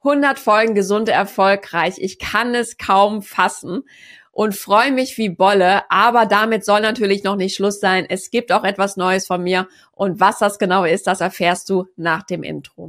100 Folgen gesund erfolgreich. Ich kann es kaum fassen und freue mich wie Bolle. Aber damit soll natürlich noch nicht Schluss sein. Es gibt auch etwas Neues von mir. Und was das genau ist, das erfährst du nach dem Intro.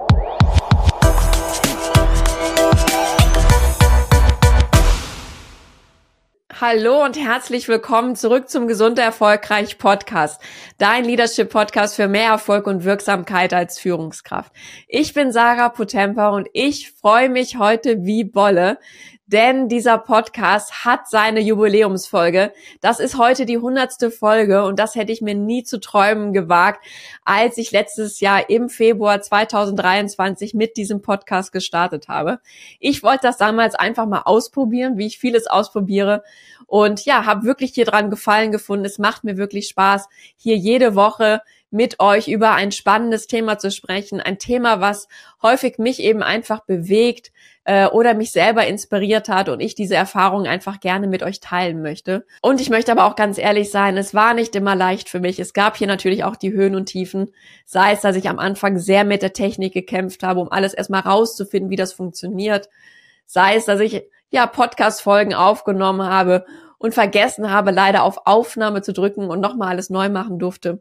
Hallo und herzlich willkommen zurück zum Gesund Erfolgreich Podcast. Dein Leadership Podcast für mehr Erfolg und Wirksamkeit als Führungskraft. Ich bin Sarah Potempa und ich freue mich heute wie Bolle, denn dieser Podcast hat seine Jubiläumsfolge. Das ist heute die 100. Folge und das hätte ich mir nie zu träumen gewagt, als ich letztes Jahr im Februar 2023 mit diesem Podcast gestartet habe. Ich wollte das damals einfach mal ausprobieren, wie ich vieles ausprobiere und ja, habe wirklich hier dran Gefallen gefunden. Es macht mir wirklich Spaß, hier jede Woche mit euch über ein spannendes Thema zu sprechen. Ein Thema, was häufig mich eben einfach bewegt oder mich selber inspiriert hat und ich diese Erfahrung einfach gerne mit euch teilen möchte. Und ich möchte aber auch ganz ehrlich sein, es war nicht immer leicht für mich. Es gab hier natürlich auch die Höhen und Tiefen. Sei es, dass ich am Anfang sehr mit der Technik gekämpft habe, um alles erstmal rauszufinden, wie das funktioniert. Sei es, dass ich Podcast-Folgen aufgenommen habe und vergessen habe, leider auf Aufnahme zu drücken und nochmal alles neu machen durfte.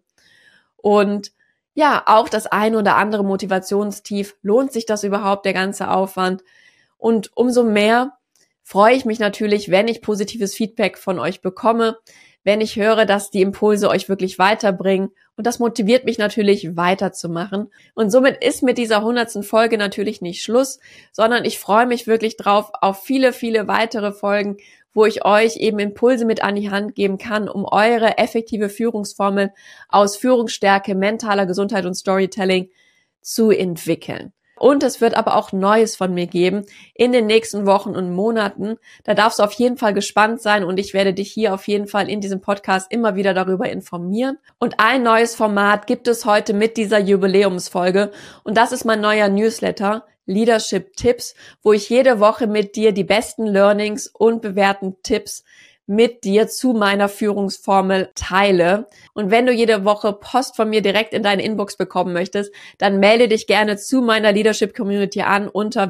Und ja, auch das eine oder andere Motivationstief. Lohnt sich das überhaupt, der ganze Aufwand? Und umso mehr freue ich mich natürlich, wenn ich positives Feedback von euch bekomme, wenn ich höre, dass die Impulse euch wirklich weiterbringen. Und das motiviert mich natürlich weiterzumachen. Und somit ist mit dieser 100. Folge natürlich nicht Schluss, sondern ich freue mich wirklich drauf auf viele, viele weitere Folgen, wo ich euch eben Impulse mit an die Hand geben kann, um eure effektive Führungsformel aus Führungsstärke, mentaler Gesundheit und Storytelling zu entwickeln. Und es wird aber auch Neues von mir geben in den nächsten Wochen und Monaten. Da darfst du auf jeden Fall gespannt sein und ich werde dich hier auf jeden Fall in diesem Podcast immer wieder darüber informieren. Und ein neues Format gibt es heute mit dieser Jubiläumsfolge und das ist mein neuer Newsletter, Leadership Tipps, wo ich jede Woche mit dir die besten Learnings und bewährten Tipps mit dir zu meiner Führungsformel teile. Und wenn du jede Woche Post von mir direkt in deine Inbox bekommen möchtest, dann melde dich gerne zu meiner Leadership Community an unter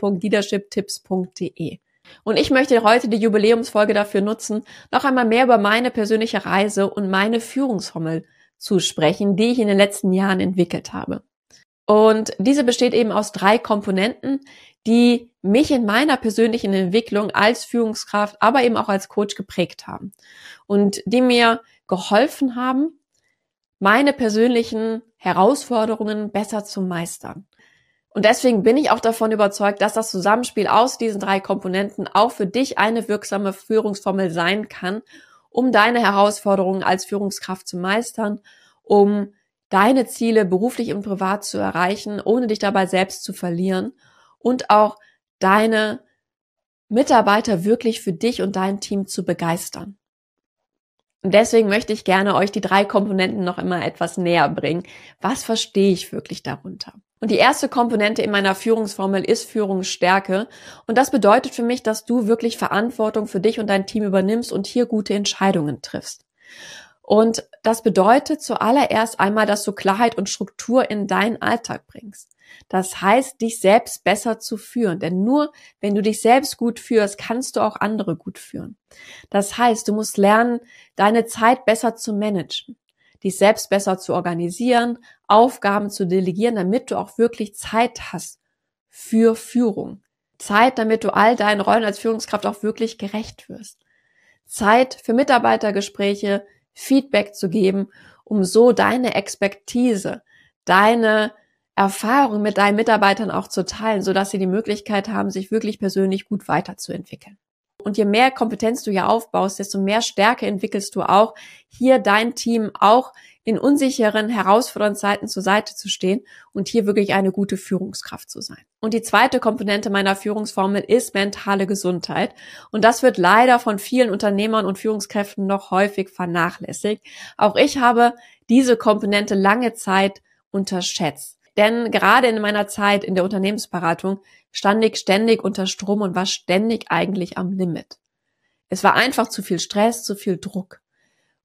www.leadershiptipps.de. Und ich möchte heute die Jubiläumsfolge dafür nutzen, noch einmal mehr über meine persönliche Reise und meine Führungsformel zu sprechen, die ich in den letzten Jahren entwickelt habe. Und diese besteht eben aus 3 Komponenten, die mich in meiner persönlichen Entwicklung als Führungskraft, aber eben auch als Coach geprägt haben und die mir geholfen haben, meine persönlichen Herausforderungen besser zu meistern. Und deswegen bin ich auch davon überzeugt, dass das Zusammenspiel aus diesen 3 Komponenten auch für dich eine wirksame Führungsformel sein kann, um deine Herausforderungen als Führungskraft zu meistern, um deine Ziele beruflich und privat zu erreichen, ohne dich dabei selbst zu verlieren und auch deine Mitarbeiter wirklich für dich und dein Team zu begeistern. Und deswegen möchte ich gerne euch die 3 Komponenten noch immer etwas näher bringen. Was verstehe ich wirklich darunter? Und die erste Komponente in meiner Führungsformel ist Führungsstärke. Und das bedeutet für mich, dass du wirklich Verantwortung für dich und dein Team übernimmst und hier gute Entscheidungen triffst. Und das bedeutet zuallererst einmal, dass du Klarheit und Struktur in deinen Alltag bringst. Das heißt, dich selbst besser zu führen. Denn nur wenn du dich selbst gut führst, kannst du auch andere gut führen. Das heißt, du musst lernen, deine Zeit besser zu managen, dich selbst besser zu organisieren, Aufgaben zu delegieren, damit du auch wirklich Zeit hast für Führung. Zeit, damit du all deinen Rollen als Führungskraft auch wirklich gerecht wirst. Zeit für Mitarbeitergespräche, Feedback zu geben, um so deine Expertise, deine Erfahrung mit deinen Mitarbeitern auch zu teilen, sodass sie die Möglichkeit haben, sich wirklich persönlich gut weiterzuentwickeln. Und je mehr Kompetenz du hier aufbaust, desto mehr Stärke entwickelst du auch, hier dein Team auch in unsicheren, herausfordernden Zeiten zur Seite zu stehen und hier wirklich eine gute Führungskraft zu sein. Und die zweite Komponente meiner Führungsformel ist mentale Gesundheit. Und das wird leider von vielen Unternehmern und Führungskräften noch häufig vernachlässigt. Auch ich habe diese Komponente lange Zeit unterschätzt. Denn gerade in meiner Zeit in der Unternehmensberatung stand ich ständig unter Strom und war ständig eigentlich am Limit. Es war einfach zu viel Stress, zu viel Druck.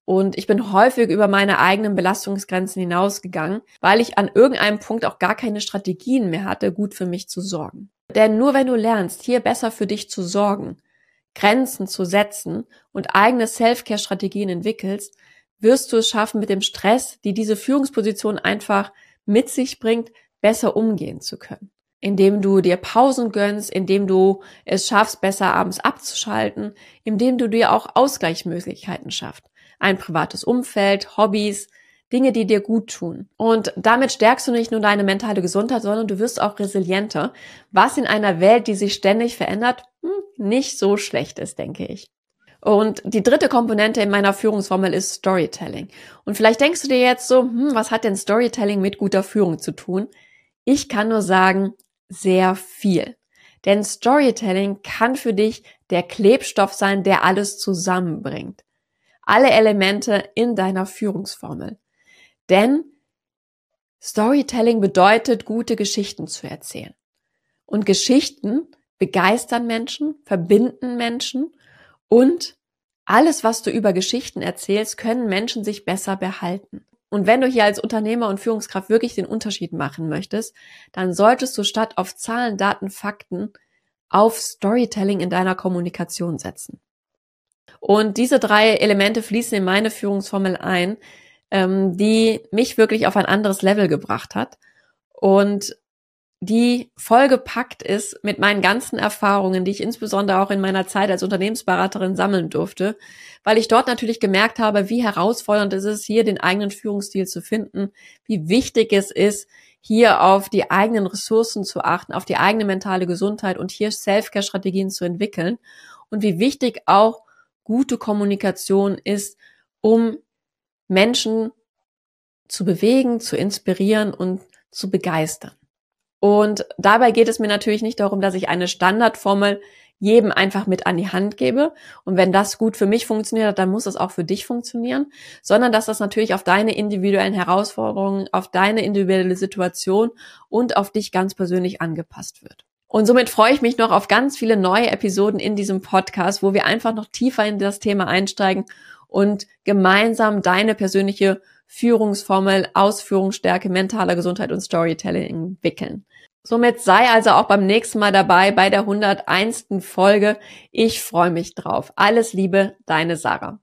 Und ich bin häufig über meine eigenen Belastungsgrenzen hinausgegangen, weil ich an irgendeinem Punkt auch gar keine Strategien mehr hatte, gut für mich zu sorgen. Denn nur wenn du lernst, hier besser für dich zu sorgen, Grenzen zu setzen und eigene Self-Care-Strategien entwickelst, wirst du es schaffen, mit dem Stress, die diese Führungsposition einfach mit sich bringt, besser umgehen zu können. Indem du dir Pausen gönnst, indem du es schaffst, besser abends abzuschalten, indem du dir auch Ausgleichsmöglichkeiten schaffst. Ein privates Umfeld, Hobbys, Dinge, die dir gut tun. Und damit stärkst du nicht nur deine mentale Gesundheit, sondern du wirst auch resilienter, was in einer Welt, die sich ständig verändert, nicht so schlecht ist, denke ich. Und die dritte Komponente in meiner Führungsformel ist Storytelling. Und vielleicht denkst du dir jetzt so, was hat denn Storytelling mit guter Führung zu tun? Ich kann nur sagen, sehr viel. Denn Storytelling kann für dich der Klebstoff sein, der alles zusammenbringt. Alle Elemente in deiner Führungsformel. Denn Storytelling bedeutet, gute Geschichten zu erzählen. Und Geschichten begeistern Menschen, verbinden Menschen und alles, was du über Geschichten erzählst, können Menschen sich besser behalten. Und wenn du hier als Unternehmer und Führungskraft wirklich den Unterschied machen möchtest, dann solltest du statt auf Zahlen, Daten, Fakten auf Storytelling in deiner Kommunikation setzen. Und diese 3 Elemente fließen in meine Führungsformel ein, die mich wirklich auf ein anderes Level gebracht hat und die vollgepackt ist mit meinen ganzen Erfahrungen, die ich insbesondere auch in meiner Zeit als Unternehmensberaterin sammeln durfte, weil ich dort natürlich gemerkt habe, wie herausfordernd es ist, hier den eigenen Führungsstil zu finden, wie wichtig es ist, hier auf die eigenen Ressourcen zu achten, auf die eigene mentale Gesundheit und hier Self-Care-Strategien zu entwickeln und wie wichtig auch gute Kommunikation ist, um Menschen zu bewegen, zu inspirieren und zu begeistern. Und dabei geht es mir natürlich nicht darum, dass ich eine Standardformel jedem einfach mit an die Hand gebe. Und wenn das gut für mich funktioniert, dann muss es auch für dich funktionieren, sondern dass das natürlich auf deine individuellen Herausforderungen, auf deine individuelle Situation und auf dich ganz persönlich angepasst wird. Und somit freue ich mich noch auf ganz viele neue Episoden in diesem Podcast, wo wir einfach noch tiefer in das Thema einsteigen und gemeinsam deine persönliche Führungsformel, Ausführungsstärke, mentaler Gesundheit und Storytelling entwickeln. Somit sei also auch beim nächsten Mal dabei bei der 101. Folge. Ich freue mich drauf. Alles Liebe, deine Sarah.